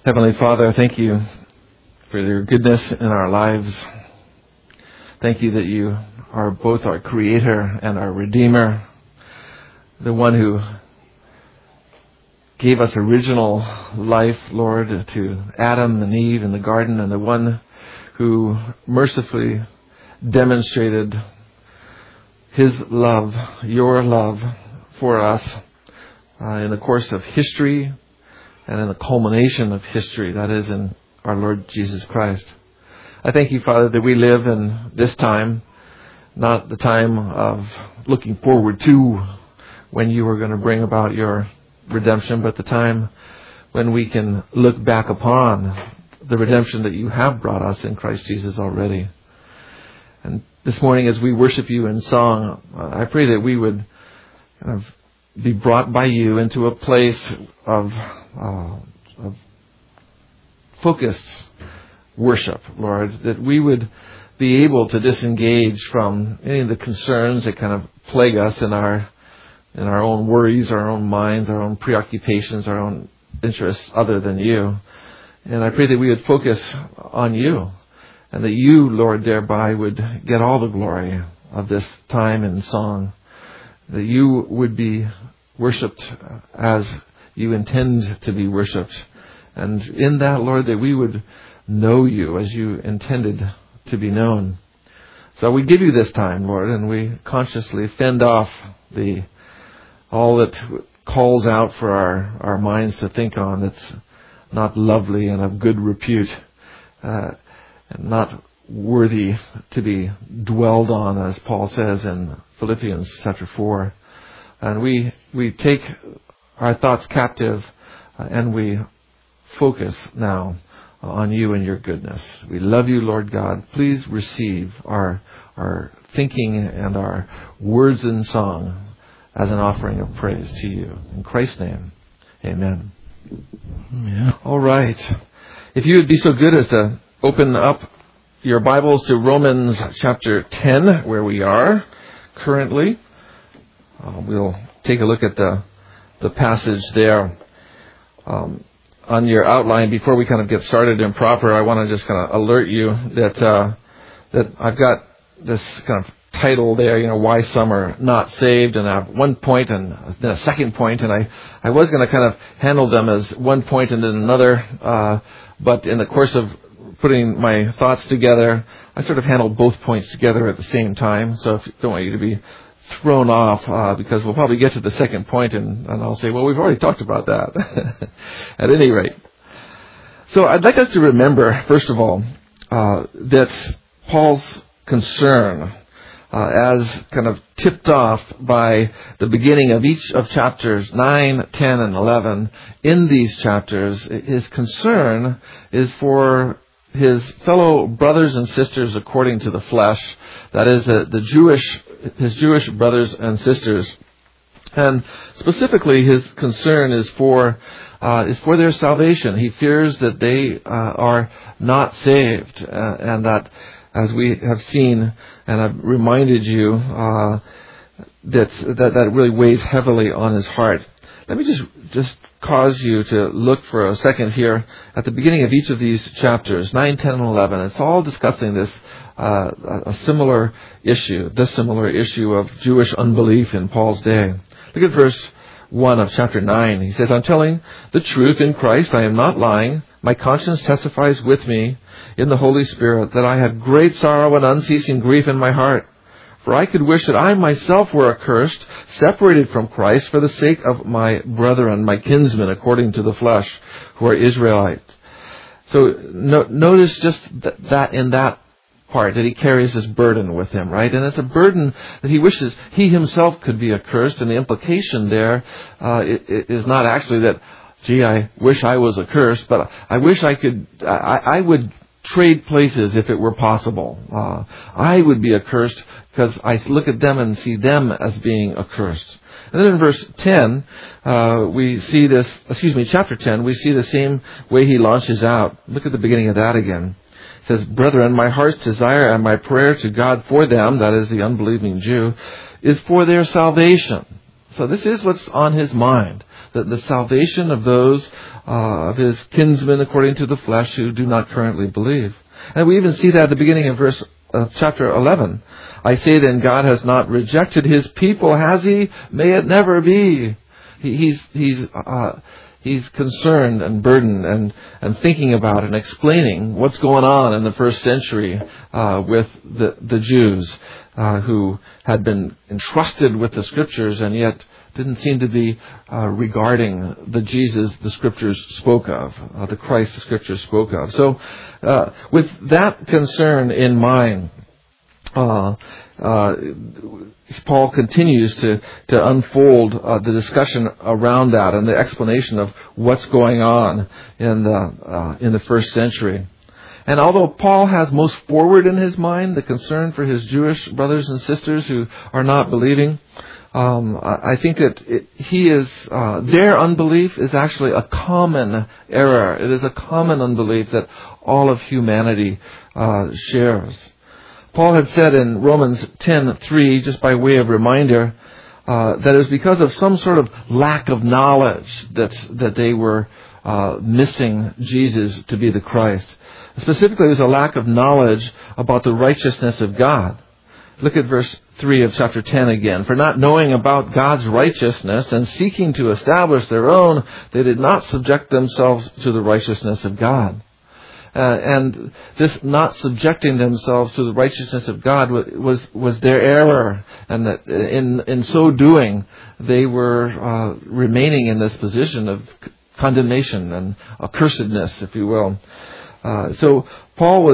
Heavenly Father, thank you for your goodness in our lives. Thank you that you are both our Creator and our Redeemer, the one who gave us original life, Lord, to Adam and Eve in the garden, and the one who mercifully demonstrated His love, your love for us in the course of history and in the culmination of history, that is in our Lord Jesus Christ. I thank you, Father, that we live in this time, not the time of looking forward to when you are going to bring about your redemption, but the time when we can look back upon the redemption that you have brought us in Christ Jesus already. And this morning, as we worship you in song, I pray that we would kind of be brought by you into a place of focused worship, Lord, that we would be able to disengage from any of the concerns that kind of plague us in our own worries, our own minds, our own preoccupations, our own interests other than you. And I pray that we would focus on you, and that you, Lord, thereby would get all the glory of this time in song, that you would be worshipped as you intend to be worshipped. And in that, Lord, that we would know you as you intended to be known. So we give you this time, Lord, and we consciously fend off all that calls out for our minds to think on that's not lovely and of good repute, and not worthy to be dwelled on, as Paul says in Philippians chapter 4. And we take our thoughts captive, and we focus now on you and your goodness. We love you, Lord God. Please receive our thinking and our words in song as an offering of praise to you. In Christ's name, amen. Yeah. All right. If you would be so good as to open up your Bibles to Romans chapter 10, where we are currently. We'll take a look at the passage there. On your outline, before we kind of get started in proper, I want to just kind of alert you that I've got this kind of title there, why some are not saved, and I have one point and then a second point, and I was going to kind of handle them as one point and then another, but in the course of putting my thoughts together, I sort of handled both points together at the same time, so I don't want you to be thrown off, because we'll probably get to the second point and I'll say, well, we've already talked about that. At any rate. So I'd like us to remember, first of all, that Paul's concern, as kind of tipped off by the beginning of each of chapters 9, 10, and 11, in these chapters, his concern is for his fellow brothers and sisters according to the flesh, that is, his Jewish brothers and sisters. And specifically, his concern is for their salvation. He fears that they are not saved, and that, as we have seen, and I've reminded you, that really weighs heavily on his heart. Let me just cause you to look for a second here at the beginning of each of these chapters, 9, 10, and 11. It's all discussing this a similar issue, the similar issue of Jewish unbelief in Paul's day. Look at verse 1 of chapter 9. He says, I'm telling the truth in Christ. I am not lying. My conscience testifies with me in the Holy Spirit that I had great sorrow and unceasing grief in my heart. For I could wish that I myself were accursed, separated from Christ for the sake of my brethren, my kinsmen, according to the flesh, who are Israelites. So notice just that in that part, that he carries this burden with him, right? And it's a burden that he wishes he himself could be accursed, and the implication there is not actually that, gee, I wish I was accursed, but I wish I would trade places if it were possible. I would be accursed because I look at them and see them as being accursed. And then in verse 10, we see this, chapter 10, we see the same way he launches out. Look at the beginning of that again. It says, Brethren, my heart's desire and my prayer to God for them, that is the unbelieving Jew, is for their salvation. So this is what's on his mind, the salvation of those of his kinsmen according to the flesh who do not currently believe. And we even see that at the beginning of chapter 11. I say then, God has not rejected his people, has he? May it never be. He's concerned and burdened and thinking about and explaining what's going on in the first century with the Jews who had been entrusted with the Scriptures and yet didn't seem to be regarding the Jesus the Scriptures spoke of, the Christ the Scriptures spoke of. So with that concern in mind, Paul continues to unfold the discussion around that and the explanation of what's going on in the first century. And although Paul has most forward in his mind the concern for his Jewish brothers and sisters who are not believing, I think that their unbelief is actually a common error. It is a common unbelief that all of humanity shares. Paul had said in Romans 10:3, just by way of reminder, that it was because of some sort of lack of knowledge that they were missing Jesus to be the Christ. Specifically, it was a lack of knowledge about the righteousness of God. Look at verse 3 of chapter 10 again. For not knowing about God's righteousness and seeking to establish their own, they did not subject themselves to the righteousness of God. And this not subjecting themselves to the righteousness of God was their error, and that in so doing they were remaining in this position of condemnation and accursedness, if you will. So Paul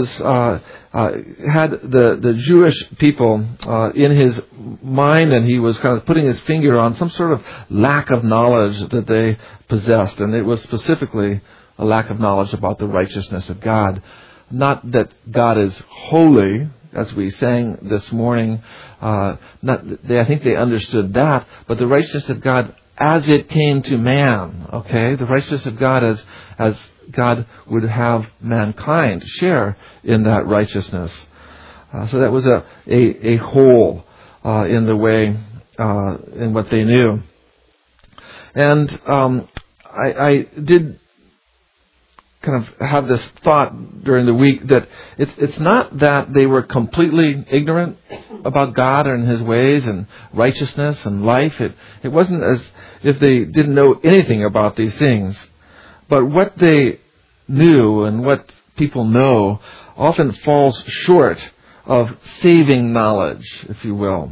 had the Jewish people in his mind, and he was kind of putting his finger on some sort of lack of knowledge that they possessed, and it was specifically a lack of knowledge about the righteousness of God. Not that God is holy, as we sang this morning. I think they understood that, but the righteousness of God as it came to man. Okay, the righteousness of God as God would have mankind share in that righteousness. So that was a hole in the way in what they knew. And I did kind of have this thought during the week that it's not that they were completely ignorant about God and His ways and righteousness and life. It wasn't as if they didn't know anything about these things. But what they knew and what people know often falls short of saving knowledge, if you will.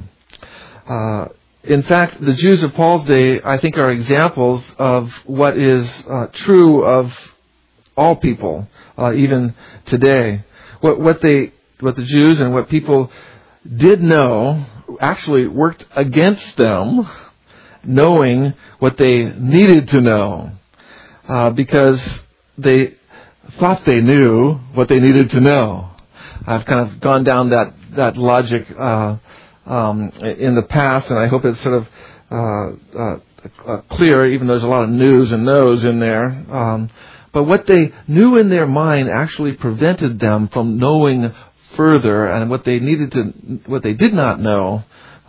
In fact, the Jews of Paul's day, I think, are examples of what is true of all people, even today. What the Jews and what people did know actually worked against them knowing what they needed to know, because they thought they knew what they needed to know. I've kind of gone down that logic in the past, and I hope it's sort of clear, even though there's a lot of no's and no's in there. But what they knew in their mind actually prevented them from knowing further, and what they did not know,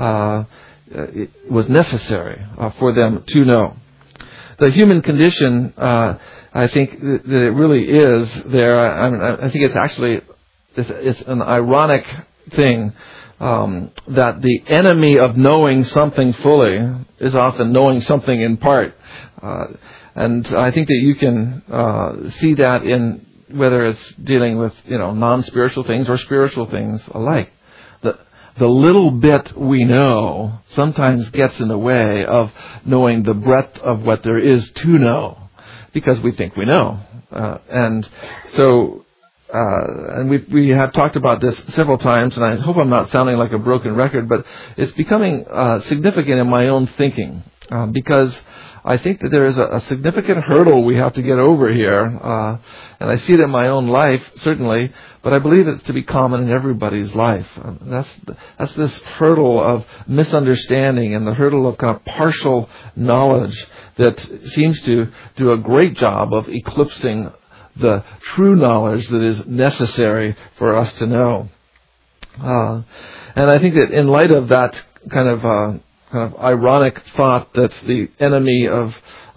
it was necessary for them to know. The human condition, I think that it really is there. I think it's actually it's an ironic thing that the enemy of knowing something fully is often knowing something in part. And I think that you can see that in whether it's dealing with non-spiritual things or spiritual things alike. The little bit we know sometimes gets in the way of knowing the breadth of what there is to know, because we think we know. And we have talked about this several times, and I hope I'm not sounding like a broken record, but it's becoming significant in my own thinking, because I think that there is a significant hurdle we have to get over here, and I see it in my own life, certainly, but I believe it's to be common in everybody's life. That's this hurdle of misunderstanding and the hurdle of kind of partial knowledge that seems to do a great job of eclipsing the true knowledge that is necessary for us to know. And I think that in light of that kind of kind of ironic thought that the enemy of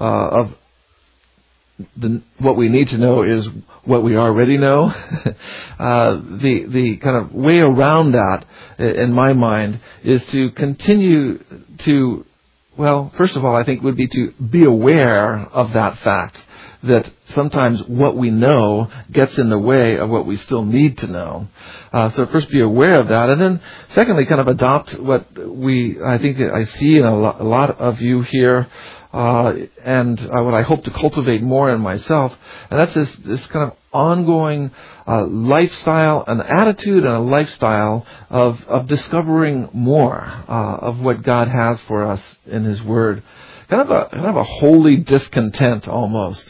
what we need to know is what we already know. The kind of way around that, in my mind, is to continue to, well, first of all, I think would be to be aware of that fact, that sometimes what we know gets in the way of what we still need to know. So first be aware of that, and then secondly, kind of adopt what I think that I see in a lot of you here, and what I hope to cultivate more in myself, and that's this kind of ongoing lifestyle, an attitude and a lifestyle of discovering more of what God has for us in His Word. Kind of a holy discontent almost.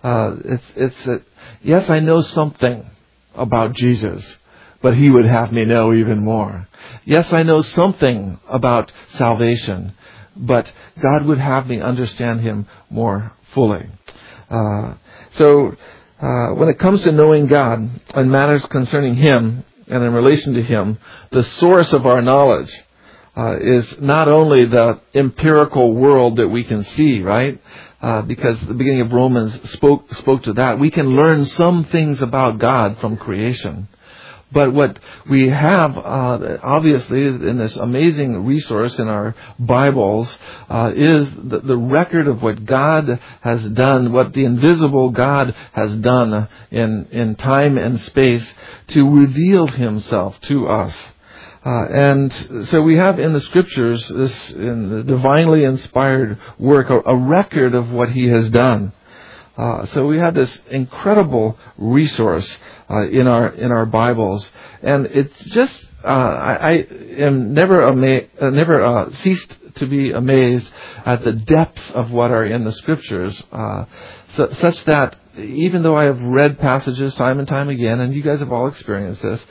Yes, I know something about Jesus, but He would have me know even more. Yes, I know something about salvation, but God would have me understand Him more fully. So when it comes to knowing God and matters concerning Him and in relation to Him, the source of our knowledge is not only the empirical world that we can see, right? Because the beginning of Romans spoke to that. We can learn some things about God from creation. But what we have, obviously, in this amazing resource in our Bibles, is the record of what God has done, what the invisible God has done in time and space to reveal Himself to us. And so we have in the Scriptures, in the divinely inspired work, a record of what He has done. So we have this incredible resource in our Bibles, and it's just I am never ceased to be amazed at the depth of what are in the Scriptures, such that even though I have read passages time and time again, and you guys have all experienced this,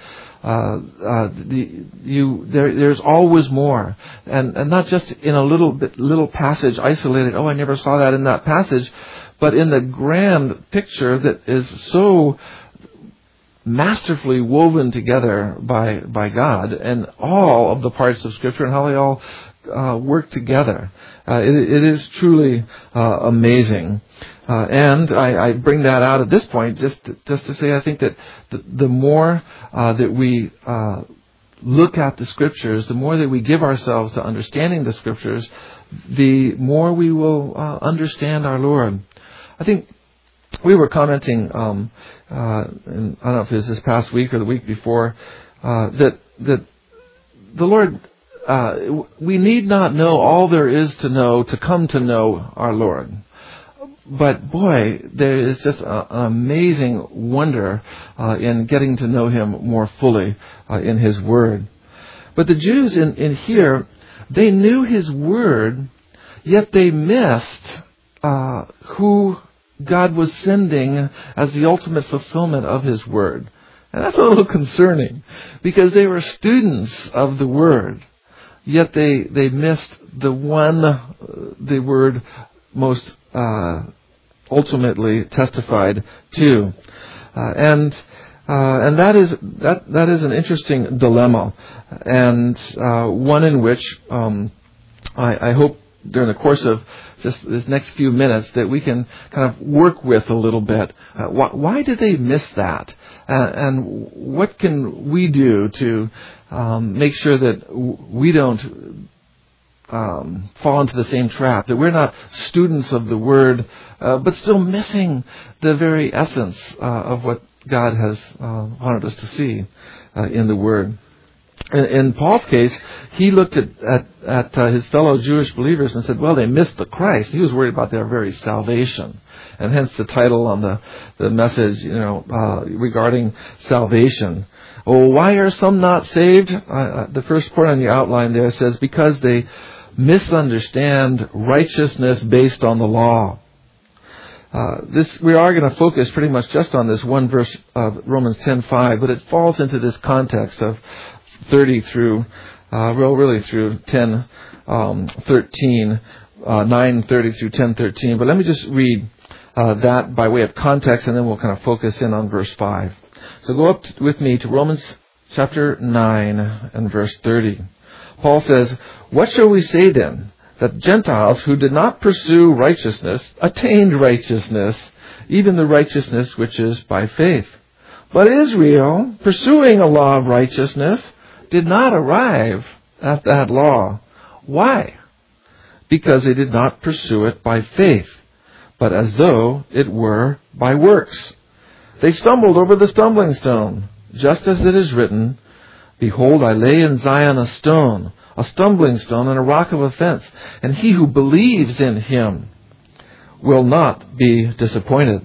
there's always more, and not just in a little passage isolated. Oh, I never saw that in that passage, but in the grand picture that is so masterfully woven together by God, and all of the parts of Scripture and how they all work together. It is truly amazing. And I bring that out at this point just to say I think that the more that we look at the Scriptures, the more that we give ourselves to understanding the Scriptures, the more we will understand our Lord. I think we were commenting, and I don't know if it was this past week or the week before, that the Lord, we need not know all there is to know to come to know our Lord. But boy, there is just an amazing wonder in getting to know Him more fully in His Word. But the Jews in here, they knew His Word, yet they missed who God was sending as the ultimate fulfillment of His Word. And that's a little concerning, because they were students of the Word, yet they missed the Word most ultimately testified to, and that is an interesting dilemma, and one in which I hope during the course of just this next few minutes that we can kind of work with a little bit. Why did they miss that, and what can we do to make sure that we don't fall into the same trap, that we're not students of the Word, but still missing the very essence of what God has wanted us to see in the Word. In Paul's case, he looked at his fellow Jewish believers and said, well, they missed the Christ. He was worried about their very salvation. And hence the title on the message, regarding salvation. Oh, why are some not saved? The first part on the outline there says, because they misunderstand righteousness based on the law. We are going to focus pretty much just on this one verse of Romans 10:5, but it falls into this context of 30 through, really through 10:13, 9:30 through 10:13. But let me just read that by way of context, and then we'll kind of focus in on verse 5. So go up with me to Romans chapter 9 and verse 30. Paul says, "What shall we say then? That Gentiles who did not pursue righteousness attained righteousness, even the righteousness which is by faith. But Israel, pursuing a law of righteousness, did not arrive at that law." Why? Because they did not pursue it by faith, but as though it were by works. They stumbled over the stumbling stone, just as it is written, "Behold, I lay in Zion a stumbling stone and a rock of offense, and he who believes in him will not be disappointed."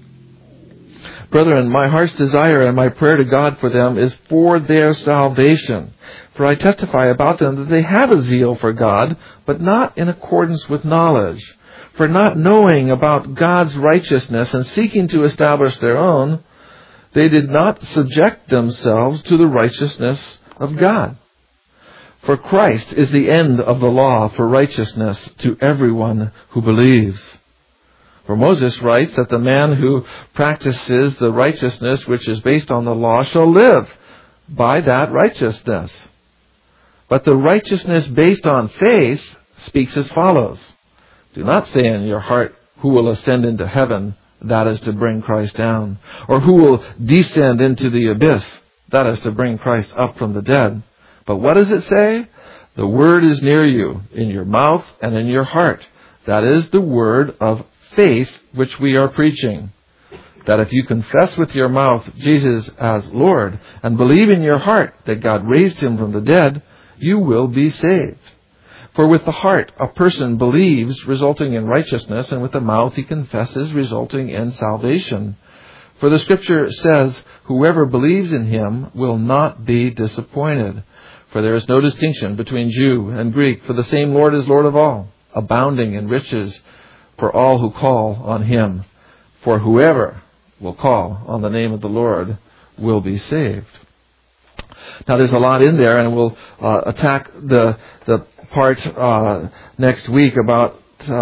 Brethren, my heart's desire and my prayer to God for them is for their salvation. For I testify about them that they have a zeal for God, but not in accordance with knowledge. For not knowing about God's righteousness and seeking to establish their own, they did not subject themselves to the righteousness of God. For Christ is the end of the law for righteousness to everyone who believes. For Moses writes that the man who practices the righteousness which is based on the law shall live by that righteousness. But the righteousness based on faith speaks as follows: "Do not say in your heart, who will ascend into heaven, that is to bring Christ down, or who will descend into the abyss, that is to bring Christ up from the dead. But what does it say? The word is near you, in your mouth and in your heart. That is the word of faith which we are preaching. That if you confess with your mouth Jesus as Lord, and believe in your heart that God raised him from the dead, you will be saved. For with the heart a person believes, resulting in righteousness, and with the mouth he confesses, resulting in salvation. For the Scripture says, whoever believes in him will not be disappointed. For there is no distinction between Jew and Greek, for the same Lord is Lord of all, abounding in riches for all who call on him. For whoever will call on the name of the Lord will be saved." Now there's a lot in there, and we'll attack the part next week about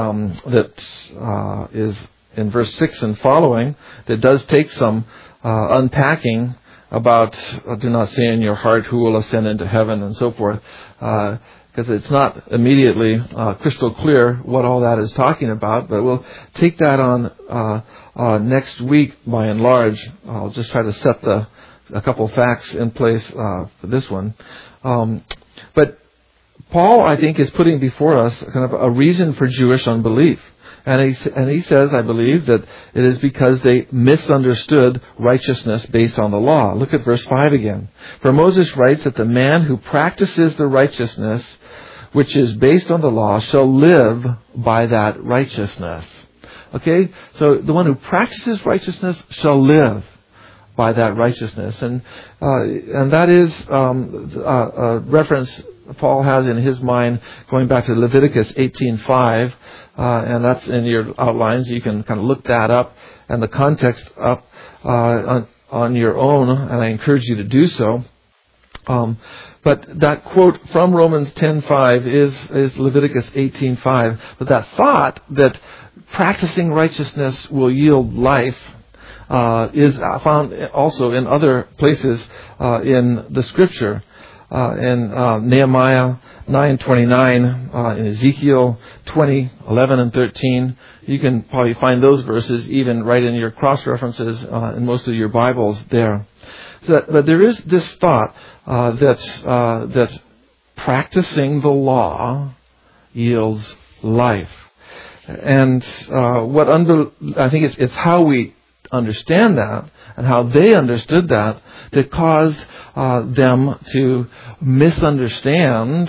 that is in verse 6 and following, that does take some unpacking about "do not say in your heart who will ascend into heaven" and so forth, because it's not immediately crystal clear what all that is talking about. But we'll take that on next week by and large. I'll just try to set a couple facts in place for this one. But Paul, I think, is putting before us kind of a reason for Jewish unbelief. And he says, I believe, that it is because they misunderstood righteousness based on the law. Look at verse 5 again. For Moses writes that the man who practices the righteousness which is based on the law shall live by that righteousness. Okay? So the one who practices righteousness shall live by that righteousness. And that is a reference Paul has in his mind going back to Leviticus 18:5, and that's in your outlines. You can kind of look that up and the context up on your own, and I encourage you to do so. But that quote from Romans 10:5 is Leviticus 18:5. But that thought that practicing righteousness will yield life is found also in other places in the Scripture. In Nehemiah 9:29, in Ezekiel 20:11 and 13. You can probably find those verses even right in your cross-references in most of your Bibles there. But there is this thought that practicing the law yields life. And I think it's how we understand that and how they understood that caused them to misunderstand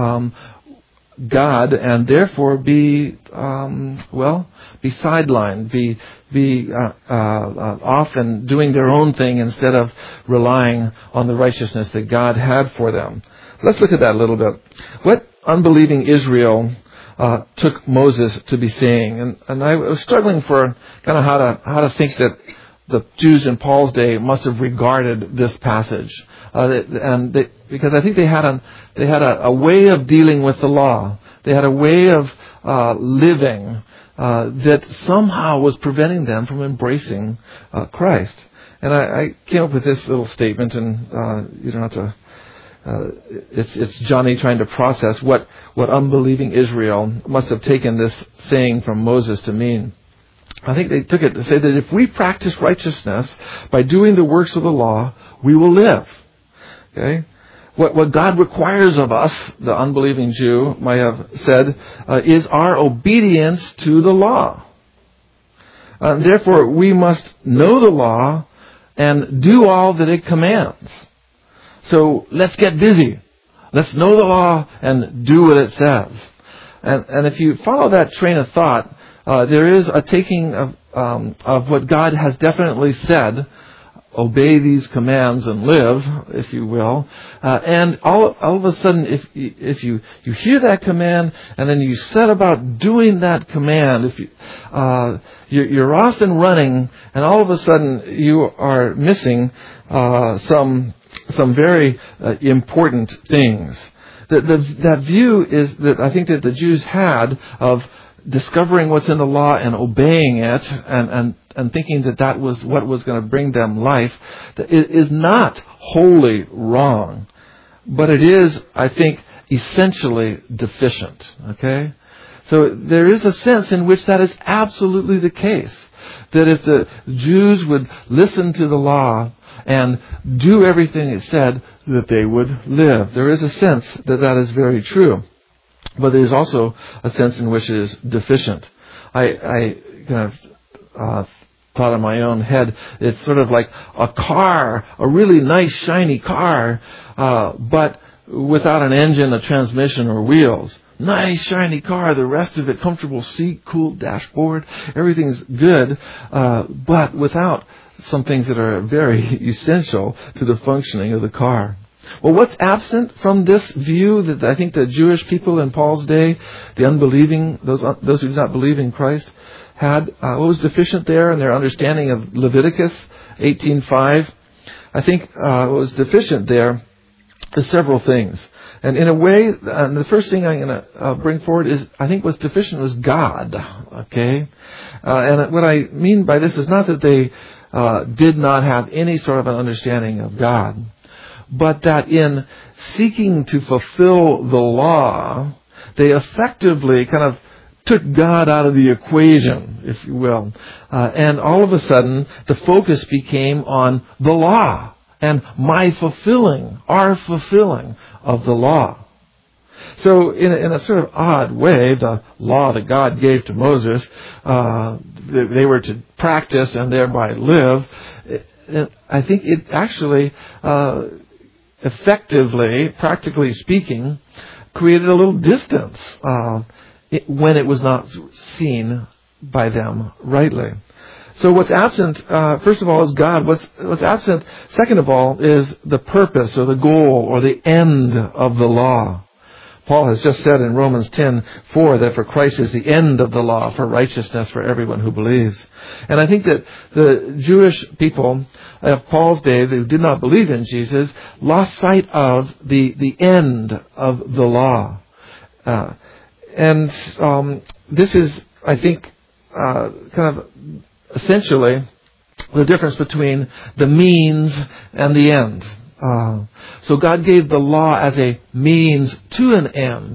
God and therefore be sidelined, be often doing their own thing instead of relying on the righteousness that God had for them. Let's look at that a little bit. What unbelieving Israel took Moses to be saying, and I was struggling for kind of how to think that the Jews in Paul's day must have regarded this passage, because I think they had a way of dealing with the law. They had a way of living that somehow was preventing them from embracing Christ. And I came up with this little statement, and you don't have to it's Johnny trying to process what unbelieving Israel must have taken this saying from Moses to mean. I think they took it to say that if we practice righteousness by doing the works of the law, we will live. Okay? What God requires of us, the unbelieving Jew might have said, is our obedience to the law. Therefore, we must know the law and do all that it commands. So let's get busy. Let's know the law and do what it says. And if you follow that train of thought, there is a taking of what God has definitely said. Obey these commands and live, if you will. And all of a sudden, if you hear that command and then you set about doing that command, you're off and running, and all of a sudden you are missing some very important things. That view is that I think that the Jews had of discovering what's in the law and obeying it and thinking that was what was going to bring them life, it is not wholly wrong. But it is, I think, essentially deficient. Okay? So there is a sense in which that is absolutely the case. That if the Jews would listen to the law and do everything it said, that they would live. There is a sense that is very true. But there is also a sense in which it is deficient. I kind of thought in my own head, it's sort of like a car, a really nice shiny car, but without an engine, a transmission, or wheels. Nice shiny car, the rest of it comfortable seat, cool dashboard, everything's good, but without some things that are very essential to the functioning of the car. Well, what's absent from this view that I think the Jewish people in Paul's day, the unbelieving, those who do not believe in Christ, had, what was deficient there in their understanding of Leviticus 18:5? I think what was deficient there is several things. And in a way, the first thing I'm going to bring forward is, I think what's deficient was God. Okay? And what I mean by this is not that they did not have any sort of an understanding of God, but that in seeking to fulfill the law, they effectively kind of took God out of the equation, if you will. And all of a sudden, the focus became on the law and our fulfilling of the law. So in a sort of odd way, the law that God gave to Moses, they were to practice and thereby live. I think it actually effectively, practically speaking, created a little distance when it was not seen by them rightly. So what's absent, first of all, is God. What's absent, second of all, is the purpose or the goal or the end of the law. Paul has just said in Romans 10:4 that for Christ is the end of the law for righteousness for everyone who believes. And I think that the Jewish people of Paul's day who did not believe in Jesus lost sight of the end of the law. This is, I think, kind of essentially the difference between the means and the end. So God gave the law as a means to an end.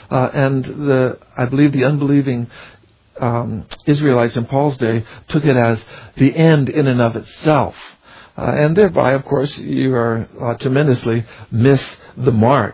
I believe the unbelieving Israelites in Paul's day took it as the end in and of itself. And thereby, of course, you are tremendously miss the mark.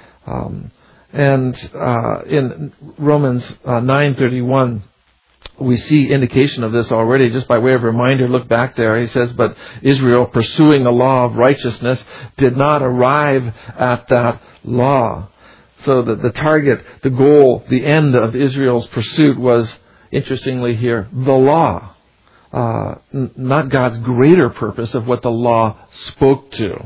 In Romans 9:31, we see indication of this already. Just by way of reminder, look back there. He says, but Israel, pursuing a law of righteousness, did not arrive at that law. So that the target, the goal, the end of Israel's pursuit was, interestingly here, the law. Not God's greater purpose of what the law spoke to.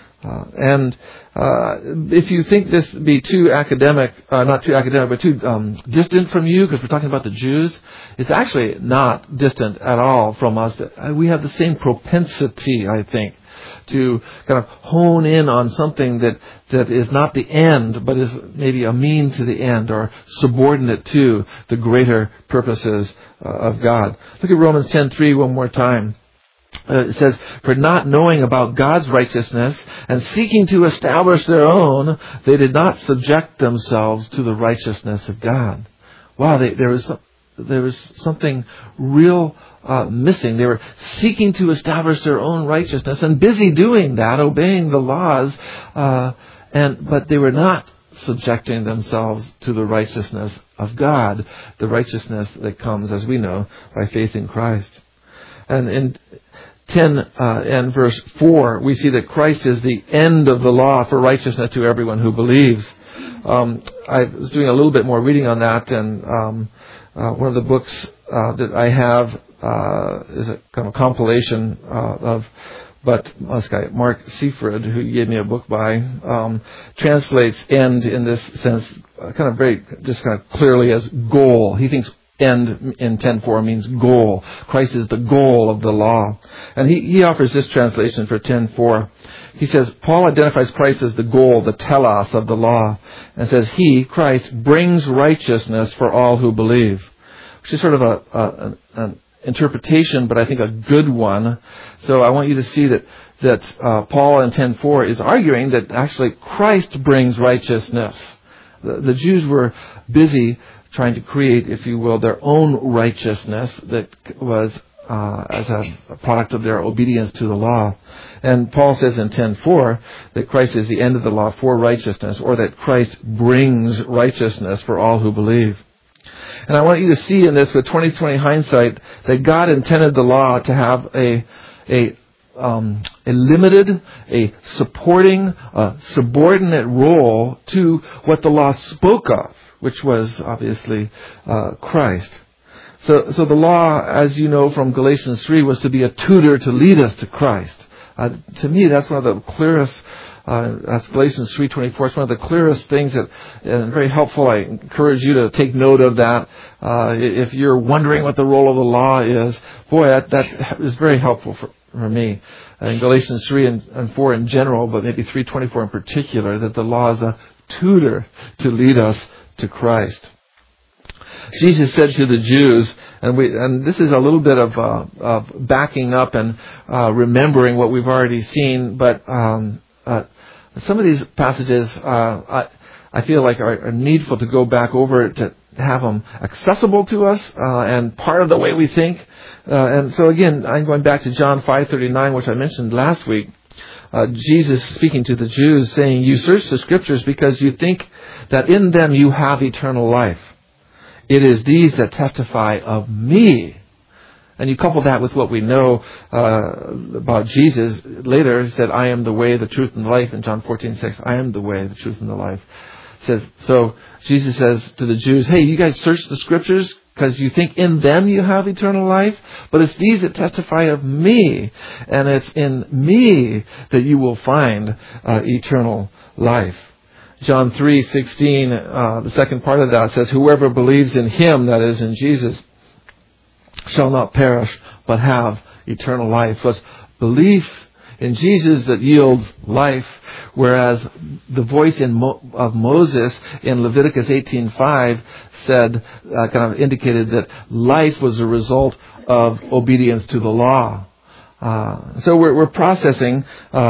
If you think this be too academic, not too academic, but too distant from you, because we're talking about the Jews, it's actually not distant at all from us. We have the same propensity, I think, to kind of hone in on something that is not the end, but is maybe a means to the end or subordinate to the greater purposes of God. Look at Romans 10:3 one more time. It says, for not knowing about God's righteousness and seeking to establish their own, they did not subject themselves to the righteousness of God. Wow, there was something real missing. They were seeking to establish their own righteousness and busy doing that, obeying the laws, but they were not subjecting themselves to the righteousness of God, the righteousness that comes, as we know, by faith in Christ. And in 10 and verse 4, we see that Christ is the end of the law for righteousness to everyone who believes. I was doing a little bit more reading on that, and one of the books that I have is a kind of compilation this guy, Mark Seaford, who gave me a book by, translates end in this sense kind of clearly as goal. He thinks end in 10:4 means goal. Christ is the goal of the law. And he offers this translation for 10:4. He says, Paul identifies Christ as the goal, the telos of the law, and says, He, Christ, brings righteousness for all who believe. Which is sort of an interpretation, but I think a good one. So I want you to see that Paul in 10:4 is arguing that actually Christ brings righteousness. The Jews were busy trying to create, if you will, their own righteousness that was as a product of their obedience to the law. And Paul says in 10:4 that Christ is the end of the law for righteousness, or that Christ brings righteousness for all who believe. And I want you to see in this, with 20/20 hindsight, that God intended the law to have a limited, a supporting, subordinate role to what the law spoke of, which was obviously Christ. So the law, as you know from Galatians 3, was to be a tutor to lead us to Christ. To me, that's one of the clearest. That's Galatians 3:24. It's one of the clearest things and very helpful. I encourage you to take note of that. If you're wondering what the role of the law is, boy, that is very helpful for me. In Galatians 3 and 4 in general, but maybe 3:24 in particular, that the law is a tutor to lead us to Christ. Jesus said to the Jews, and this is a little bit of backing up and remembering what we've already seen, but some of these passages I feel like are needful to go back over to have them accessible to us and part of the way we think. And so again, I'm going back to John 5:39, which I mentioned last week. Jesus speaking to the Jews, saying, "You search the Scriptures because you think that in them you have eternal life. It is these that testify of me." And you couple that with what we know about Jesus. Later, he said, "I am the way, the truth, and the life." In John 14:6, "I am the way, the truth, and the life." So Jesus says to the Jews, "Hey, you guys search the Scriptures because you think in them you have eternal life, but it's these that testify of me, and it's in me that you will find eternal life." John 3:16, the second part of that says, "Whoever believes in Him," that is in Jesus, "shall not perish, but have eternal life." So it's belief in Jesus that yields life, whereas the voice of Moses in Leviticus 18:5 said, kind of indicated that life was a result of obedience to the law. So we're processing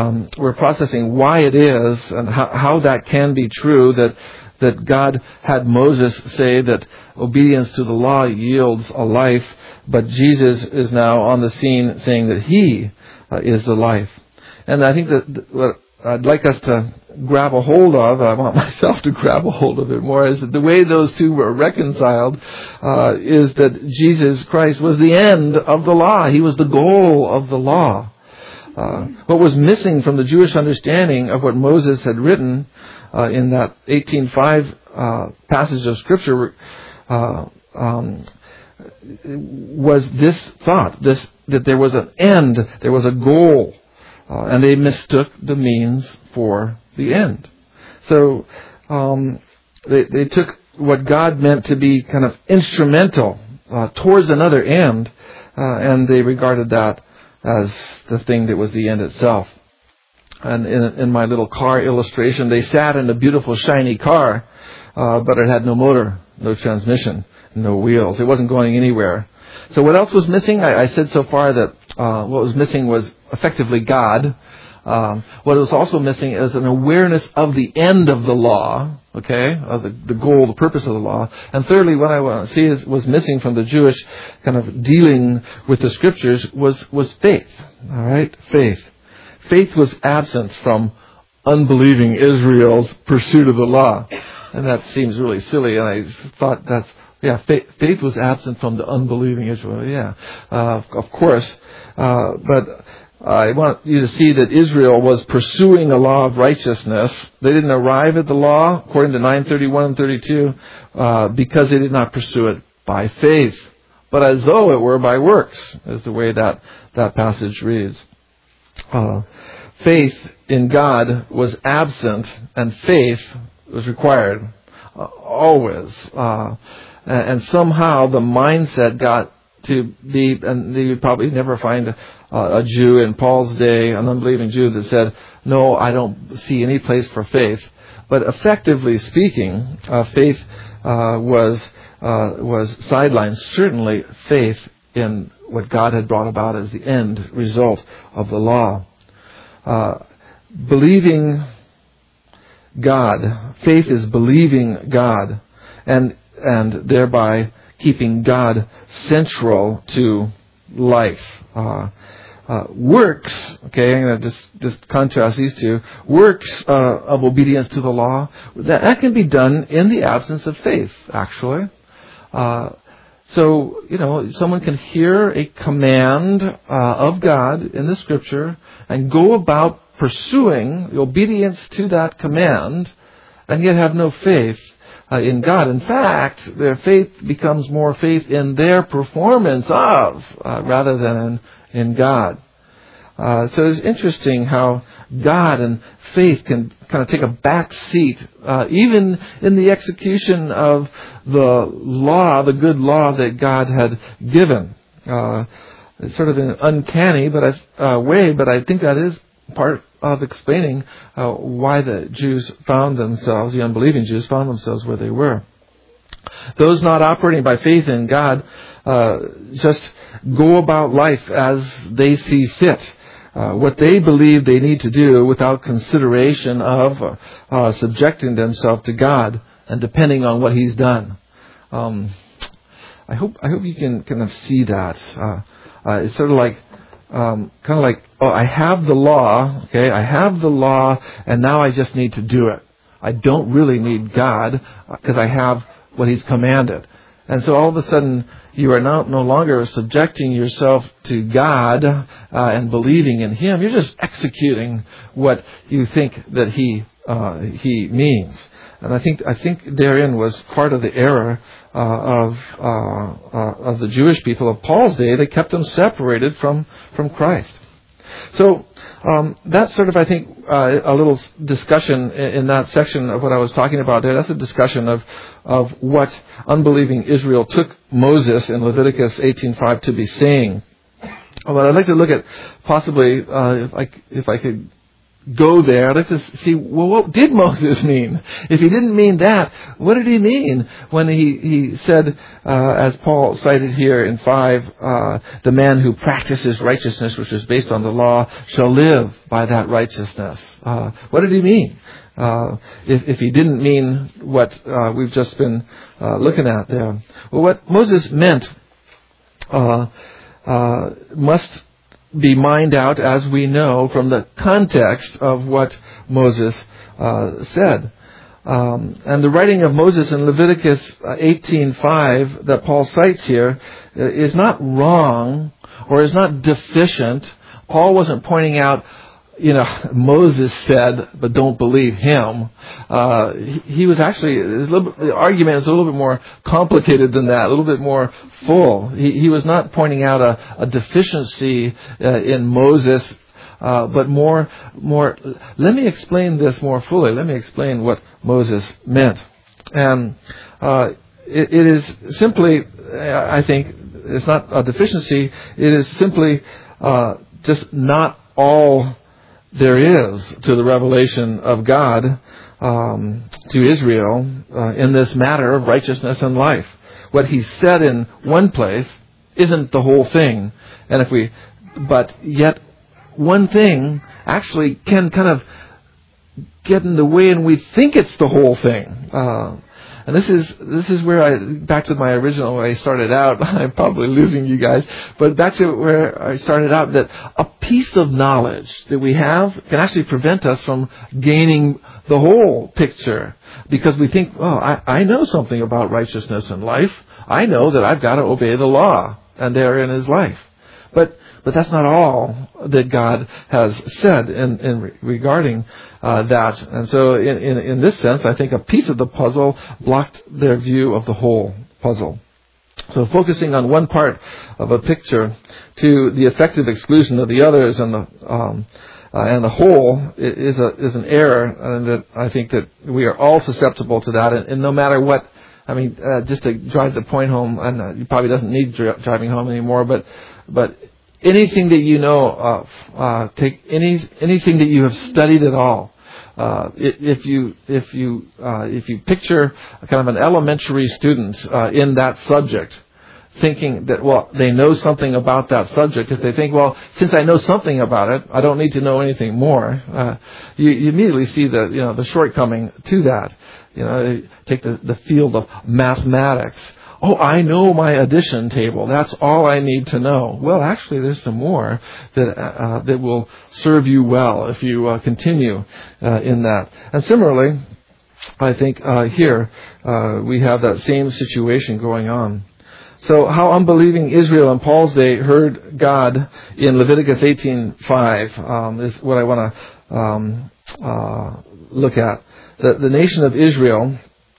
why it is and how that can be true that God had Moses say that obedience to the law yields a life, but Jesus is now on the scene saying that He is the life. And I think that what I'd like us to grab a hold of, I want myself to grab a hold of it more, is that the way those two were reconciled is that Jesus Christ was the end of the law. He was the goal of the law. What was missing from the Jewish understanding of what Moses had written in that 18:5 passage of Scripture was this thought, that there was an end, there was a goal. And they mistook the means for the end. So they took what God meant to be kind of instrumental towards another end, and they regarded that as the thing that was the end itself. And in my little car illustration, they sat in a beautiful shiny car, but it had no motor, no transmission, no wheels. It wasn't going anywhere. So what else was missing? I said so far that what was missing was effectively God. What was also missing is an awareness of the end of the law, okay, of the goal, the purpose of the law. And thirdly, what I want to see was missing from the Jewish kind of dealing with the Scriptures was faith. All right, faith. Faith was absent from unbelieving Israel's pursuit of the law, and that seems really silly. And I thought faith was absent from the unbelieving Israel. Yeah, of course, but I want you to see that Israel was pursuing a law of righteousness. They didn't arrive at the law, according to 9:31 and 32, because they did not pursue it by faith, but as though it were by works, is the way that passage reads. Faith in God was absent, and faith was required, always. And somehow the mindset got to be, and you would probably never find a Jew in Paul's day, an unbelieving Jew, that said, no, I don't see any place for faith. But effectively speaking, faith was sidelined. Certainly faith in what God had brought about as the end result of the law. Believing God, faith is believing God, and thereby keeping God central to life. Works, okay, I'm going to just contrast these two. Works of obedience to the law, that can be done in the absence of faith, actually. So, someone can hear a command of God in the Scripture and go about pursuing the obedience to that command and yet have no faith in God. In fact, their faith becomes more faith in their performance of rather than in God. So it's interesting how God and faith can kind of take a back seat, even in the execution of the law, the good law that God had given. It's sort of an uncanny way, but I think that is part of explaining why the Jews found themselves, the unbelieving Jews found themselves where they were. Those not operating by faith in God just go about life as they see fit. What they believe they need to do without consideration of subjecting themselves to God and depending on what He's done. I hope you can kind of see that. It's sort of like I have the law, okay? I have the law, and now I just need to do it. I don't really need God because I have what He's commanded. And so all of a sudden, you are no longer subjecting yourself to God and believing in Him. You're just executing what you think that He means. And I think therein was part of the error of the Jewish people of Paul's day. They kept them separated from Christ. So that's sort of, I think, a little discussion in that section of what I was talking about there. That's a discussion of what unbelieving Israel took Moses in Leviticus 18:5 to be saying. But I'd like to look at possibly, if I could go there, I'd like to see, well, what did Moses mean? If he didn't mean that, what did he mean when he said, as Paul cited here in 5, the man who practices righteousness, which is based on the law, shall live by that righteousness? What did he mean? If he didn't mean what we've just been looking at there. Well, what Moses meant must be mined out, as we know, from the context of what Moses said. And the writing of Moses in Leviticus 18:5 that Paul cites here is not wrong or is not deficient. Paul wasn't pointing out, Moses said, but don't believe him. He was actually, the argument is a little bit more complicated than that, a little bit more full. He was not pointing out a deficiency in Moses, but more, let me explain this more fully. Let me explain what Moses meant. And it is simply, I think, it's not a deficiency, it is simply just not all there is to the revelation of God to Israel in this matter of righteousness and life. What He said in one place isn't the whole thing. But yet one thing actually can kind of get in the way, and we think it's the whole thing. And this is where back to my original, where I started out. I'm probably losing you guys, but back to where I started out, that a piece of knowledge that we have can actually prevent us from gaining the whole picture, because we think, I know something about righteousness and life. I know that I've got to obey the law, and therein is life. But that's not all that God has said in regarding that. And so in this sense, I think a piece of the puzzle blocked their view of the whole puzzle. So focusing on one part of a picture to the effective exclusion of the others and the whole is an error, and that I think that we are all susceptible to that. And no matter what, just to drive the point home, and it probably doesn't need driving home anymore, but anything that you know of, take anything that you have studied at all. If you picture kind of an elementary student in that subject, thinking that they know something about that subject. If they think, since I know something about it, I don't need to know anything more. You immediately see the shortcoming to that. Take the field of mathematics. I know my addition table. That's all I need to know. Well, actually, there's some more that will serve you well if you continue in that. And similarly, I think here we have that same situation going on. So, how unbelieving Israel in Paul's day heard God in Leviticus 18:5 is what I want to look at. The nation of Israel.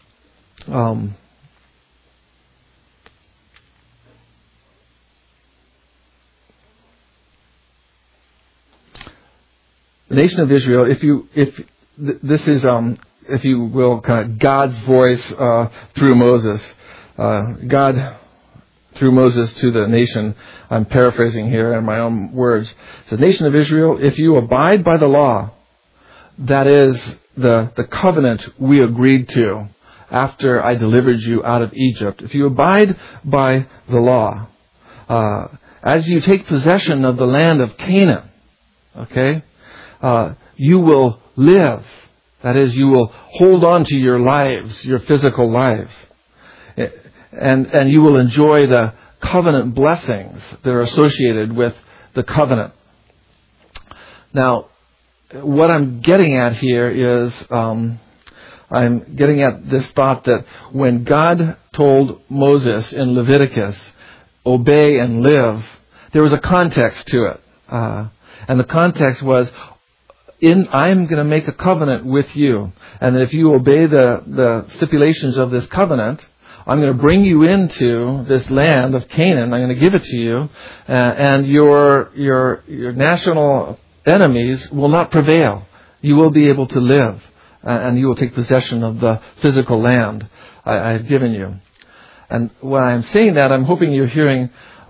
The nation of Israel, this is, if you will, kind of God's voice through Moses. God, through Moses to the nation, I'm paraphrasing here in my own words. It's the nation of Israel, if you abide by the law, that is the covenant we agreed to after I delivered you out of Egypt. If you abide by the law, as you take possession of the land of Canaan, okay, you will live. That is, you will hold on to your lives, your physical lives. And you will enjoy the covenant blessings that are associated with the covenant. Now, what I'm getting at here is, I'm getting at this thought that when God told Moses in Leviticus, obey and live, there was a context to it. And the context was, I'm going to make a covenant with you. And if you obey the stipulations of this covenant, I'm going to bring you into this land of Canaan. I'm going to give it to you. And your national enemies will not prevail. You will be able to live. And you will take possession of the physical land I have given you. And when I'm saying that, I'm hoping you're hearing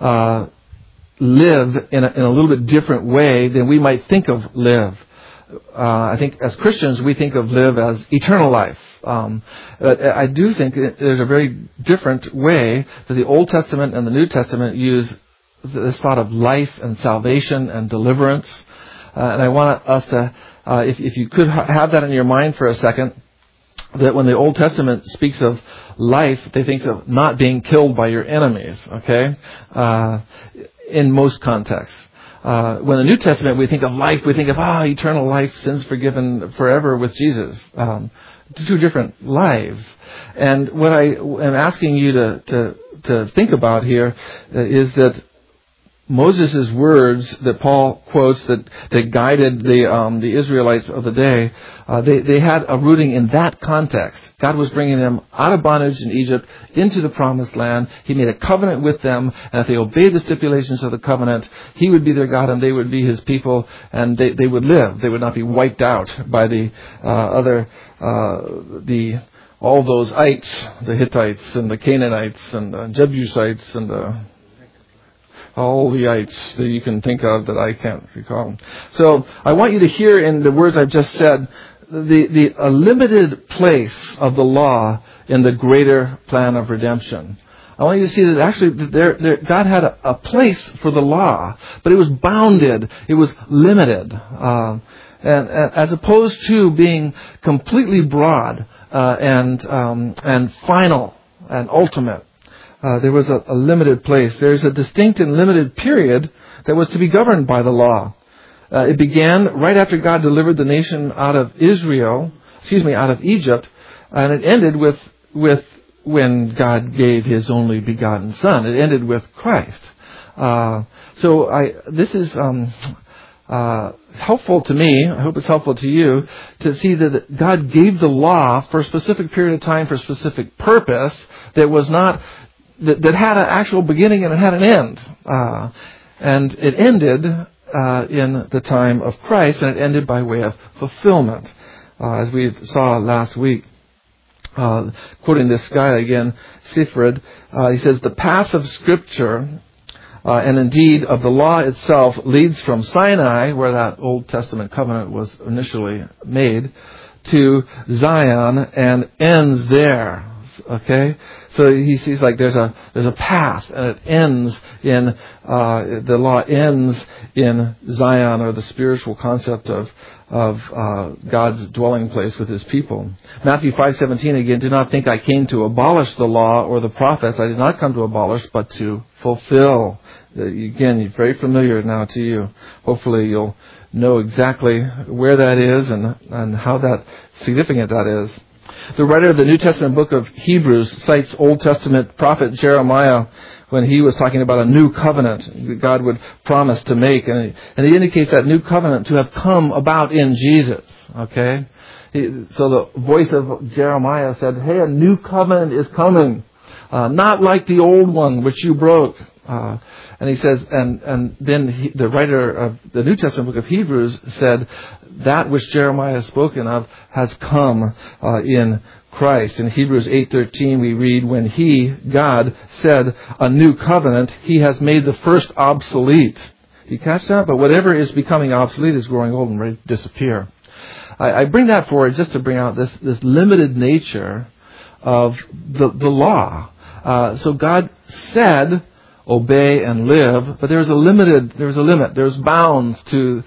live in a little bit different way than we might think of live. I think as Christians, we think of live as eternal life. But I do think there's a very different way that the Old Testament and the New Testament use this thought of life and salvation and deliverance. And I want us to, if you could have that in your mind for a second, that when the Old Testament speaks of life, they think of not being killed by your enemies, okay? In most contexts. When the New Testament, we think of life, we think of, eternal life, sins forgiven forever with Jesus. Two different lives. And what I am asking you to think about here is that Moses' words that Paul quotes that guided the Israelites of the day, they had a rooting in that context. God was bringing them out of bondage in Egypt into the promised land. He made a covenant with them, and if they obeyed the stipulations of the covenant, He would be their God and they would be His people, and they would live. They would not be wiped out by the all those ites, the Hittites and the Canaanites and the Jebusites and all the ites that you can think of that I can't recall. So I want you to hear in the words I've just said a limited place of the law in the greater plan of redemption. I want you to see that actually God had a place for the law, but it was bounded. It was limited. And as opposed to being completely broad and final and ultimate, there was a limited place. There's a distinct and limited period that was to be governed by the law. It began right after God delivered the nation out of Egypt, and it ended with when God gave His only begotten Son. It ended with Christ. This is helpful to me. I hope it's helpful to you to see that God gave the law for a specific period of time for a specific purpose that was not that had an actual beginning and it had an end, and it ended in the time of Christ, and it ended by way of fulfillment, as we saw last week. Quoting this guy again, Sifrid, he says, the path of Scripture, and indeed of the law itself, leads from Sinai, where that Old Testament covenant was initially made, to Zion and ends there. Okay, so he sees like there's a path, and it ends in the law ends in Zion, or the spiritual concept of God's dwelling place with His people. Matthew 5:17 again, do not think I came to abolish the law or the prophets. I did not come to abolish, but to fulfill. Again, it's very familiar now to you. Hopefully you'll know exactly where that is and how that significant that is. The writer of the New Testament book of Hebrews cites Old Testament prophet Jeremiah when he was talking about a new covenant that God would promise to make. And he indicates that new covenant to have come about in Jesus. Okay? So the voice of Jeremiah said, hey, a new covenant is coming. Not like the old one which you broke. And he says, and then the writer of the New Testament book of Hebrews said, that which Jeremiah has spoken of has come in Christ. In Hebrews 8:13 we read, when He, God, said a new covenant, He has made the first obsolete. You catch that? But whatever is becoming obsolete is growing old and ready to disappear. I bring that forward just to bring out this limited nature of the law. So God said, obey and live, but there's a limit. There's bounds to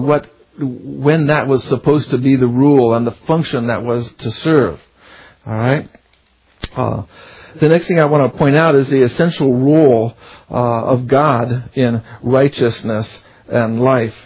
when that was supposed to be the rule and the function that was to serve. All right. The next thing I want to point out is the essential role of God in righteousness and life.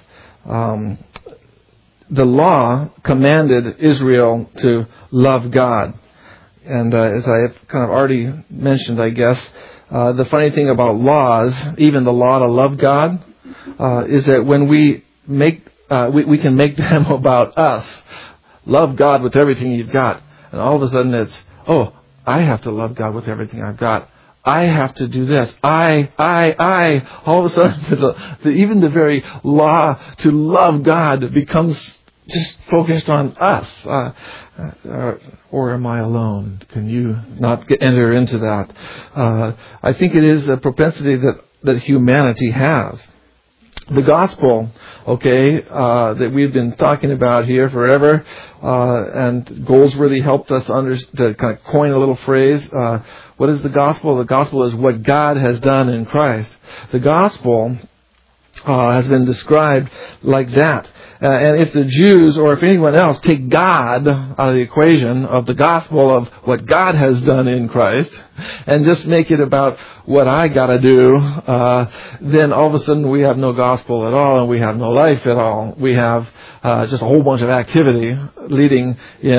The law commanded Israel to love God, and as I have kind of already mentioned, I guess. The funny thing about laws, even the law to love God, is that when we can make them about us. Love God with everything you've got. And all of a sudden it's, oh, I have to love God with everything I've got. I have to do this. I. All of a sudden, even the very law to love God becomes just focused on us. Or am I alone? Can you not enter into that? I think it is a propensity that humanity has. The gospel, that we've been talking about here forever, and Goldsworthy helped us to kind of coin a little phrase. What is the gospel? The gospel is what God has done in Christ. The gospel has been described like that. And if the Jews or if anyone else take God out of the equation of the gospel of what God has done in Christ and just make it about what I got to do, then all of a sudden we have no gospel at all and we have no life at all. We have just a whole bunch of activity leaving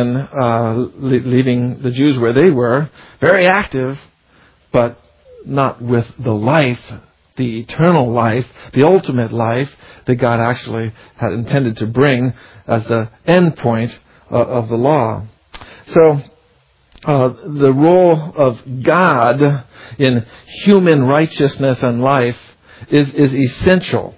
the Jews where they were, very active, but not with the life, the eternal life, the ultimate life that God actually had intended to bring as the end point of the law. So, the role of God in human righteousness and life is essential.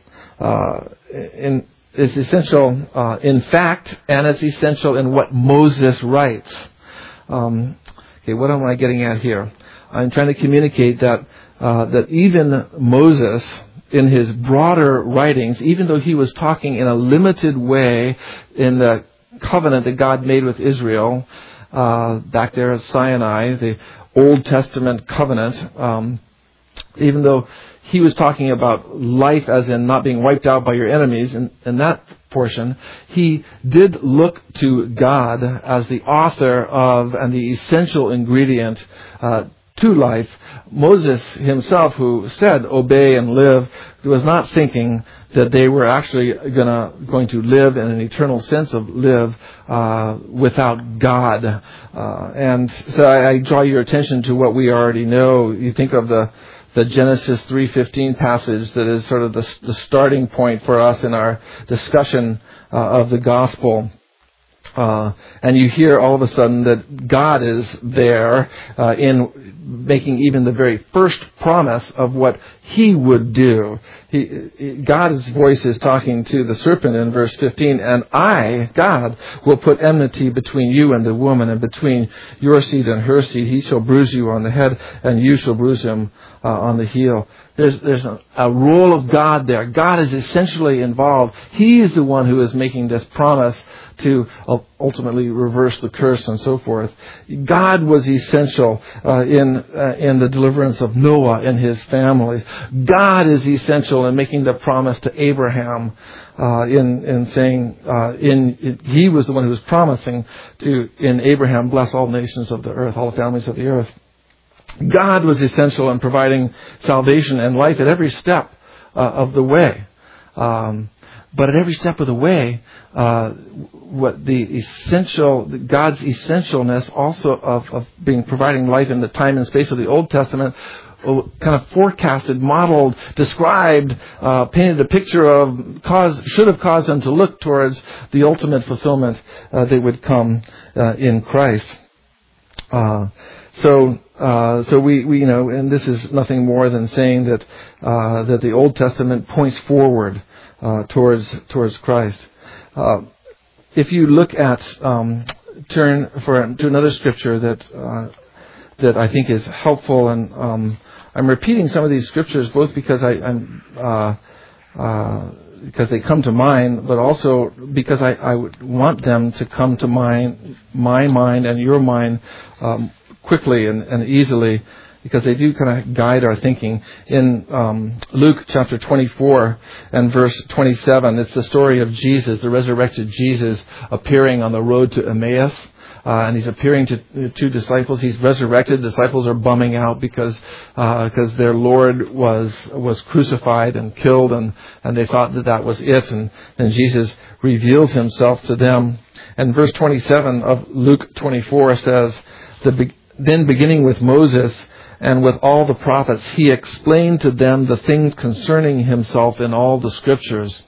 It's essential in fact, and it's essential in what Moses writes. What am I getting at here? I'm trying to communicate that even Moses, in his broader writings, even though he was talking in a limited way in the covenant that God made with Israel, back there at Sinai, the Old Testament covenant, even though he was talking about life as in not being wiped out by your enemies in that portion, he did look to God as the author of and the essential ingredient to life. Moses himself, who said, "Obey and live," was not thinking that they were actually going to live in an eternal sense of live without God. And so I draw your attention to what we already know. You think of the Genesis 3:15 passage that is sort of the starting point for us in our discussion of the gospel. And you hear all of a sudden that God is there in making even the very first promise of what He would do. God's voice is talking to the serpent in verse 15, "And I, God, will put enmity between you and the woman, and between your seed and her seed. He shall bruise you on the head, and you shall bruise him on the heel." There's a role of God there. God is essentially involved. He is the one who is making this promise to ultimately reverse the curse and so forth. God was essential in the deliverance of Noah and his family. God is essential in making the promise to Abraham in saying he was the one who was promising to, in Abraham, bless all nations of the earth, all the families of the earth. God was essential in providing salvation and life at every step of the way. But at every step of the way, God's essentialness also of providing life in the time and space of the Old Testament kind of forecasted, modeled, described, painted a picture of, should have caused them to look towards the ultimate fulfillment that would come in Christ. So we and this is nothing more than saying that the Old Testament points forward towards Christ. If you look at turn to another scripture that I think is helpful, and I'm repeating some of these scriptures both because because they come to mind, but also because I would want them to come to my mind and your mind quickly and easily, because they do kind of guide our thinking. In Luke chapter 24 and verse 27, it's the story of Jesus, the resurrected Jesus, appearing on the road to Emmaus. And he's appearing to two disciples. He's resurrected. Disciples are bumming out because their Lord was crucified and killed, and they thought that was it. And Jesus reveals himself to them. And verse 27 of Luke 24 says, "Then beginning with Moses and with all the prophets, he explained to them the things concerning himself in all the scriptures."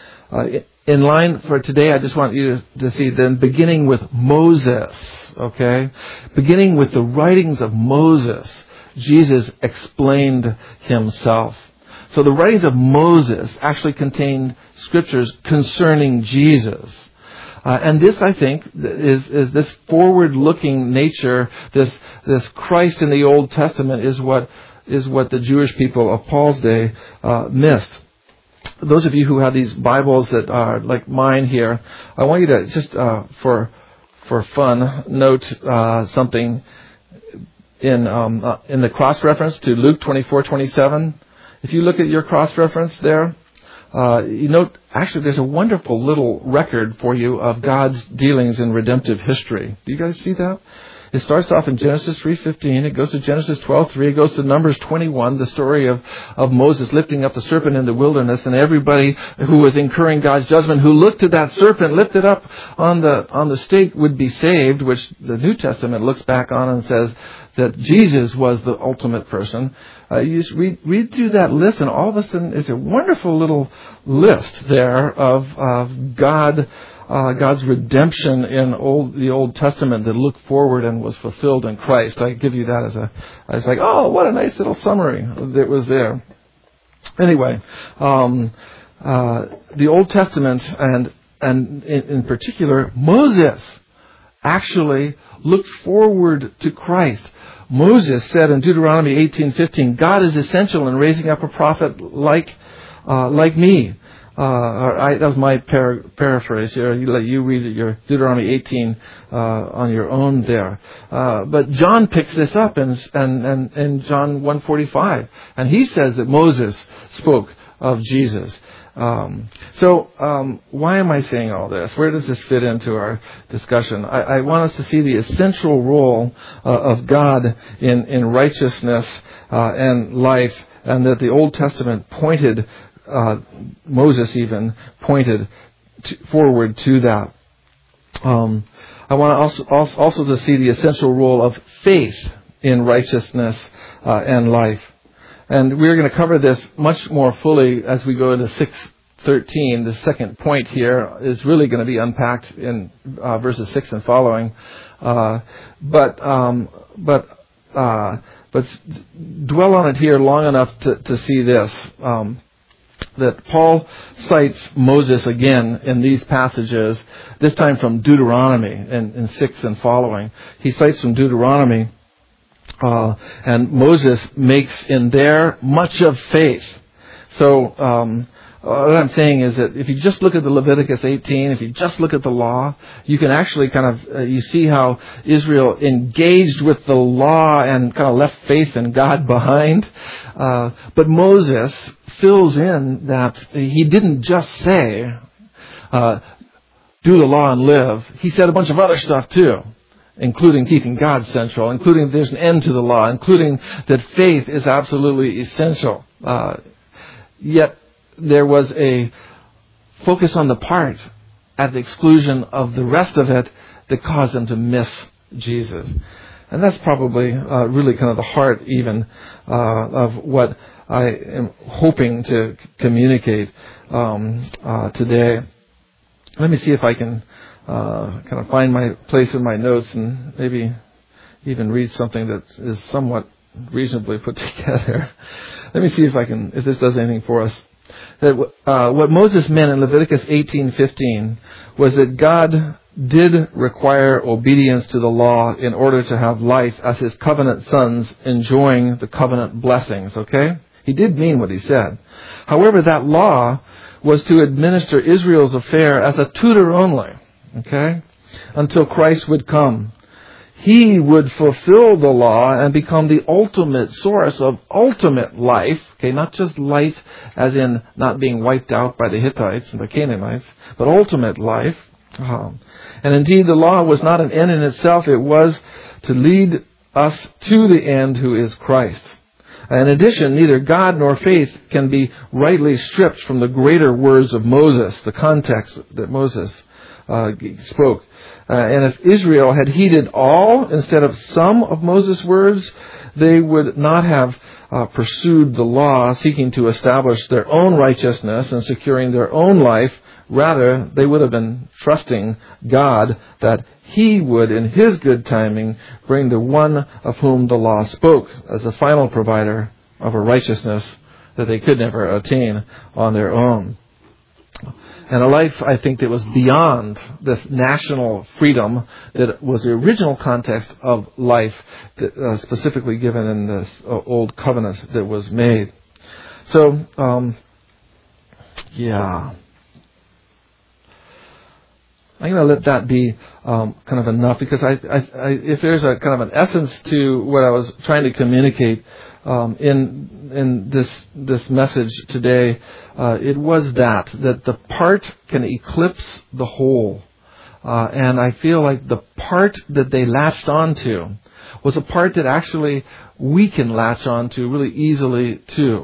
In line for today, I just want you to see then beginning with Moses, okay? Beginning with the writings of Moses, Jesus explained himself. So the writings of Moses actually contained scriptures concerning Jesus. And this, I think, is this forward-looking nature, this Christ in the Old Testament is what the Jewish people of Paul's day missed. Those of you who have these Bibles that are like mine here, I want you to just for fun note something in the cross reference to Luke 24:27. If you look at your cross reference there, you note actually there's a wonderful little record for you of God's dealings in redemptive history. Do you guys see that? It starts off in Genesis 3:15. It goes to Genesis 12:3. It goes to Numbers 21, the story of Moses lifting up the serpent in the wilderness, and everybody who was incurring God's judgment, who looked to that serpent lifted up on the stake, would be saved, which the New Testament looks back on and says that Jesus was the ultimate person. You just read through that list, and all of a sudden it's a wonderful little list there of God's redemption in the Old Testament that looked forward and was fulfilled in Christ. I give you that as like, oh, what a nice little summary that was there. Anyway, the Old Testament and in particular Moses actually looked forward to Christ. Moses said in Deuteronomy 18:15, "God is essential in raising up a prophet like me." that was my paraphrase here. You read your Deuteronomy 18 on your own there. But John picks this up in John 1:45, and he says that Moses spoke of Jesus. Why am I saying all this? Where does this fit into our discussion? I want us to see the essential role of God in righteousness and life, and that the Old Testament pointed, Moses even pointed forward to that. I want also to see the essential role of faith in righteousness and life. And we're going to cover this much more fully as we go into 6:13. The second point here is really going to be unpacked in verses 6 and following. But dwell on it here long enough to see this. That Paul cites Moses again in these passages, this time from Deuteronomy in 6 and following. He cites from Deuteronomy. And Moses makes in there much of faith. So what I'm saying is that if you just look at the Leviticus 18, if you just look at the law, you can actually you see how Israel engaged with the law and kind of left faith in God behind. But Moses fills in that he didn't just say, do the law and live. He said a bunch of other stuff too, including keeping God central, including there's an end to the law, including that faith is absolutely essential. Yet there was a focus on the part at the exclusion of the rest of it that caused them to miss Jesus. And that's probably really kind of the heart even of what I am hoping to communicate today. Let me see if I can kind of find my place in my notes and maybe even read something that is somewhat reasonably put together. Let me see if this does anything for us. That what Moses meant in Leviticus 18:15 was that God did require obedience to the law in order to have life as his covenant sons enjoying the covenant blessings, okay? He did mean what he said. However, that law was to administer Israel's affair as a tutor only, okay, until Christ would come. He would fulfill the law and become the ultimate source of ultimate life, okay, not just life as in not being wiped out by the Hittites and the Canaanites, but ultimate life. And indeed, the law was not an end in itself. It was to lead us to the end, who is Christ. In addition, neither God nor faith can be rightly stripped from the greater words of Moses, the context that Moses spoke. And if Israel had heeded all instead of some of Moses' words, they would not have pursued the law, seeking to establish their own righteousness and securing their own life. Rather, they would have been trusting God that He would, in His good timing, bring the one of whom the law spoke as the final provider of a righteousness that they could never attain on their own. And a life, I think, that was beyond this national freedom that was the original context of life, that, specifically given in this old covenant that was made. So, I'm going to let that be kind of enough, because if there's a kind of an essence to what I was trying to communicate in this message today, it was that the part can eclipse the whole, and I feel like the part that they latched onto was a part that actually we can latch onto really easily too.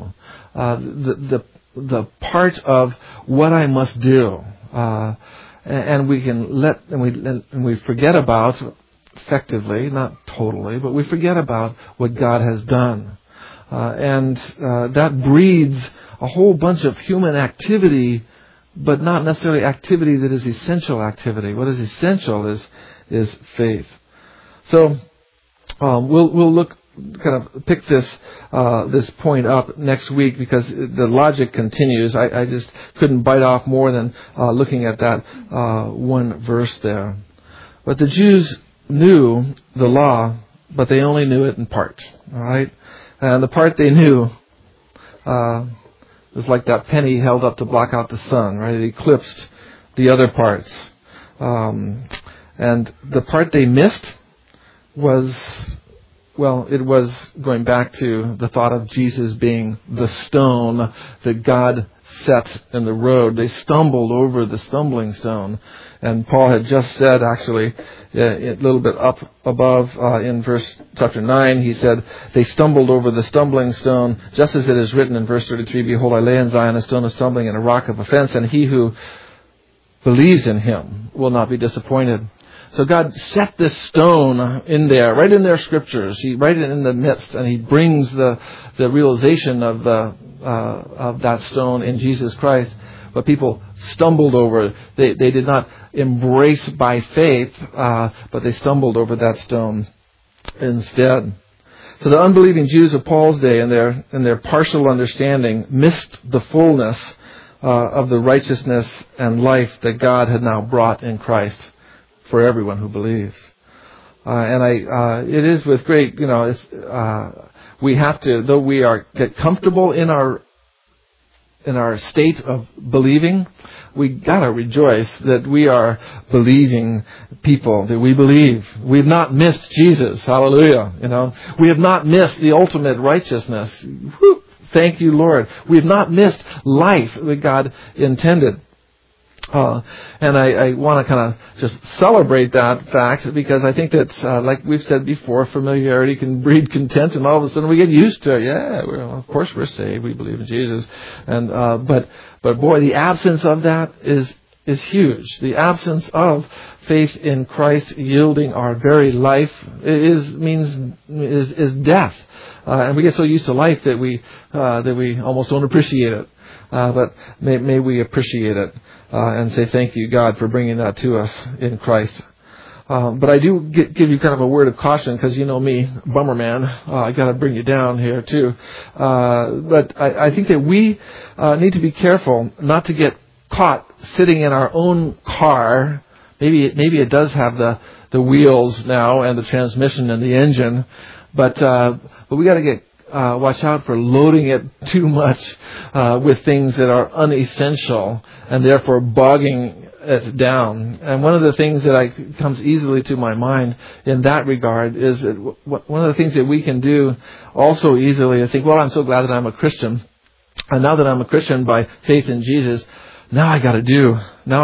The part of what I must do. And we can and we forget about, effectively, not totally, but we forget about what God has done. And that breeds a whole bunch of human activity, but not necessarily activity that is essential activity. What is essential is faith. So we'll look, kind of pick this point up next week, because the logic continues. I just couldn't bite off more than looking at that one verse there. But the Jews knew the law, but they only knew it in part. All right, and the part they knew was like that penny held up to block out the sun, right? It eclipsed the other parts. And the part they missed was, well, it was going back to the thought of Jesus being the stone that God set in the road. They stumbled over the stumbling stone. And Paul had just said, actually, a little bit up above in verse chapter 9, he said, they stumbled over the stumbling stone, just as it is written in verse 33, behold, I lay in Zion a stone of stumbling and a rock of offense, and he who believes in him will not be disappointed. So God set this stone in there, right in their scriptures. He right in the midst, and He brings the realization of that stone in Jesus Christ. But people stumbled over it. They did not embrace by faith, but they stumbled over that stone instead. So the unbelieving Jews of Paul's day, in their partial understanding, missed the fullness of the righteousness and life that God had now brought in Christ for everyone who believes. It is with great, we have to, though we get comfortable in our state of believing, we gotta rejoice that we are believing people, that we believe. We've not missed Jesus. Hallelujah. We have not missed the ultimate righteousness. Whew. Thank you, Lord. We have not missed life that God intended. And I want to kind of just celebrate that fact, because I think that's, like we've said before, familiarity can breed content, and all of a sudden we get used to it. Yeah, of course we're saved. We believe in Jesus. And, but boy, the absence of that is huge. The absence of faith in Christ yielding our very life is death. And we get so used to life that we almost don't appreciate it. But may we appreciate it and say thank you, God, for bringing that to us in Christ. But I do give you kind of a word of caution, because you know me, bummer man. I got to bring you down here too. But I think that we need to be careful not to get caught sitting in our own car. Maybe it does have the wheels now and the transmission and the engine, but we got to get watch out for loading it too much with things that are unessential and therefore bogging it down. And one of the things that comes easily to my mind in that regard is that one of the things that we can do also easily is think, well, I'm so glad that I'm a Christian. And now that I'm a Christian by faith in Jesus, now I've got to do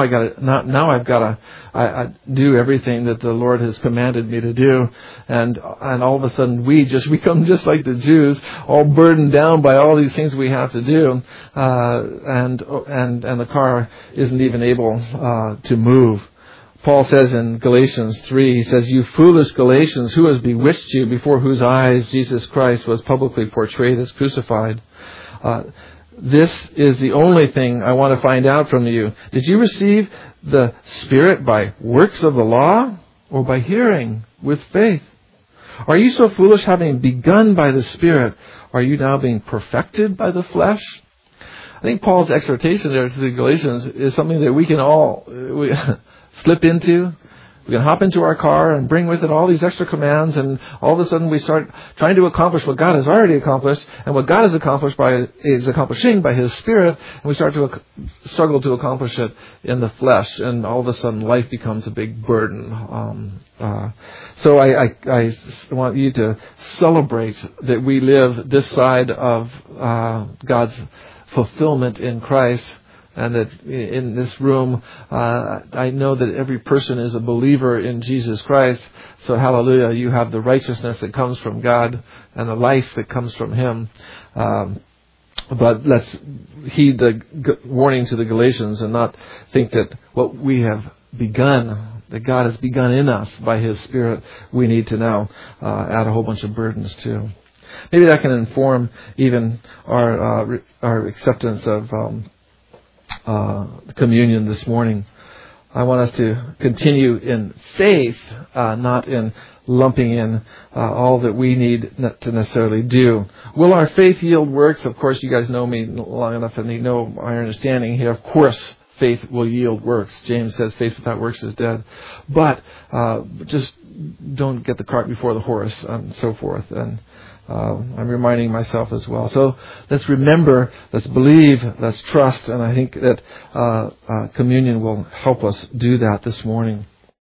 everything that the Lord has commanded me to do, and all of a sudden we just become just like the Jews, all burdened down by all these things we have to do, and the car isn't even able to move. Paul says in Galatians 3, he says, "You foolish Galatians, who has bewitched you, before whose eyes Jesus Christ was publicly portrayed as crucified?" This is the only thing I want to find out from you. Did you receive the Spirit by works of the law, or by hearing with faith? Are you so foolish, having begun by the Spirit, are you now being perfected by the flesh? I think Paul's exhortation there to the Galatians is something that we can all slip into. We can hop into our car and bring with it all these extra commands, and all of a sudden we start trying to accomplish what God has already accomplished, and what God has accomplished is accomplishing by His Spirit, and we start to struggle to accomplish it in the flesh, and all of a sudden life becomes a big burden. So I want you to celebrate that we live this side of God's fulfillment in Christ. And that in this room, I know that every person is a believer in Jesus Christ. So hallelujah, you have the righteousness that comes from God and the life that comes from Him. But let's heed the warning to the Galatians and not think that what we have begun, that God has begun in us by His Spirit, we need to now add a whole bunch of burdens to. Maybe that can inform even our acceptance of communion this morning. I want us to continue in faith, not in lumping in all that we need to necessarily do. Will our faith yield works? Of course, you guys know me long enough and you know my understanding here. Of course, faith will yield works. James says faith without works is dead. But just don't get the cart before the horse and so forth. And I'm reminding myself as well. So let's remember, let's believe, let's trust, and I think that communion will help us do that this morning.